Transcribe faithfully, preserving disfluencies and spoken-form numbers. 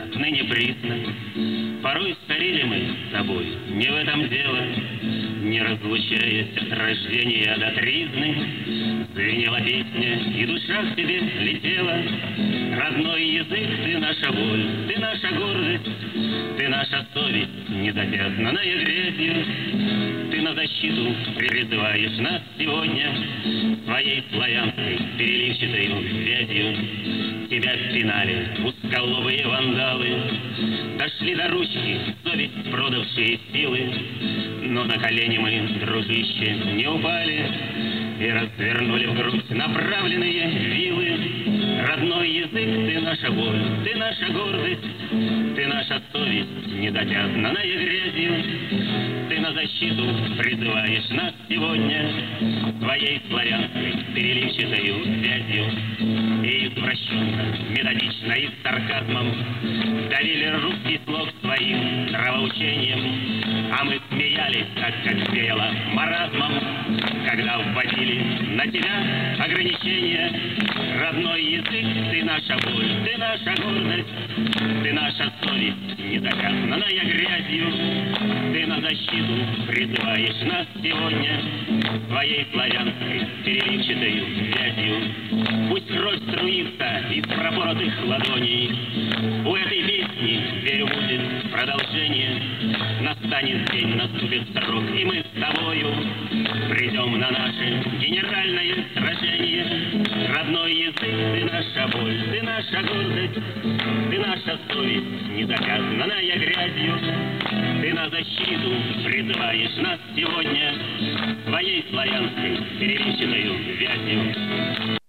отныне присно. Порой старели мы с тобой, не в этом дело, не разлучаясь от рождения до тризны. Звенела песня, и душа к тебе летела. Родной язык, ты наша боль, ты наша гордость, ты наша совесть, незапятнанная грязью. Ты на защиту призываешь нас сегодня своей славянской переливчатой вязью. Тебя пинали узколобые вандалы, дошли до ручки совесть продавшие силы. Но на колени мы, дружище, не упали и развернули в грудь направленные вилы. Родной язык, ты наша боль, ты наша гордость, ты наша совесть, недопятнанная грязью. Ты на защиту призываешь нас сегодня своей славянской переливчатой вязью. И извращенно, методично и с сарказмом давили русский слог своим нравоучением. А мы смеялись, так как веяло маразмом, когда вводили на тебя ограничения. Родной язык, ты наша боль, ты наша гордость, ты наша совесть, недоказанная грязью. Ты на защиту призываешь нас сегодня своей славянской переливчатой вязью. Пусть кровь струится из пропоротых ладоней, у этой песни, верю, будет продолжение. Настанет день, наступит срок, и мы с тобою придем на наше генеральное сражение. Родной язык, ты наша боль, ты наша гордость, ты наша совесть, недоказанная грязью. Ты на защиту призываешь нас сегодня своей славянской переливчатой вязью.